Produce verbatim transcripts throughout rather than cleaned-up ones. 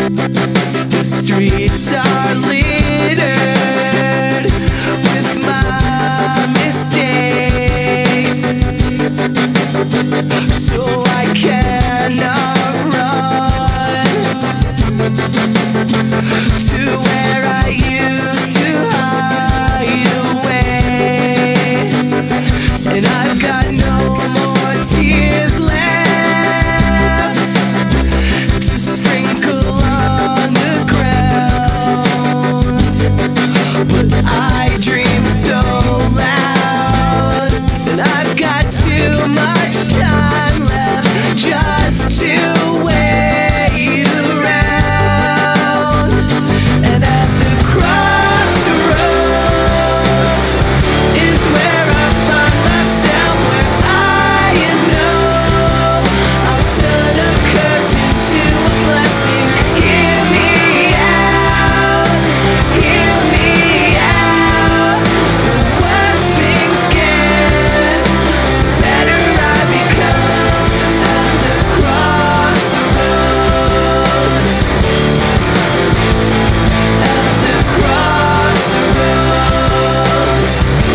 The streets are littered with my mistakes, so I cannot run to where I used to hide away. And I've got no more tears left to sprinkle on the ground, but I dream so loud, and I've got too much time left just to wait around. And at the crossroads is where I find myself, where I know I'll turn a curse into a blessing. Hear me out, hear me out. The worse things get, better I become. At the crossroads, at the crossroads,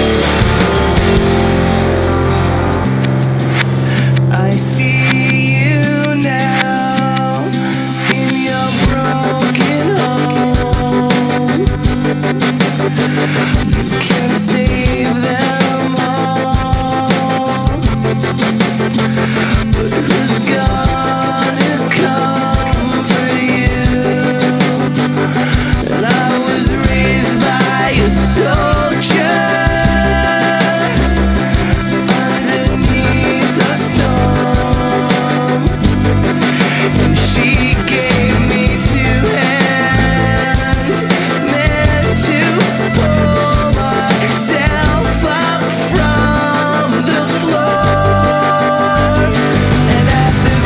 I see you now in your broken home. You can't save them all, but who's gonna comfort you? And I was raised by a soldier underneath a storm, and she gave me two hands meant to pull myself up from the floor. And at the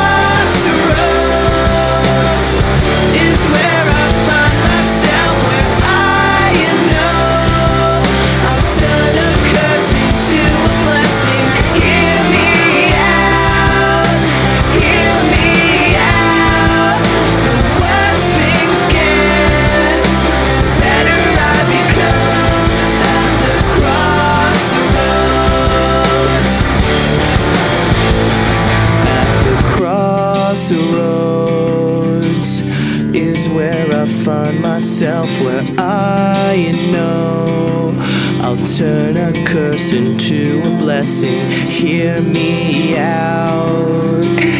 crossroads is where I find myself, where I know I'll turn a curse into a blessing. Hear me out, hear me out. The worse things get, better I become. At the crossroads, at the crossroads is where I find myself, where I know I'll turn a curse into a blessing. Hear me out.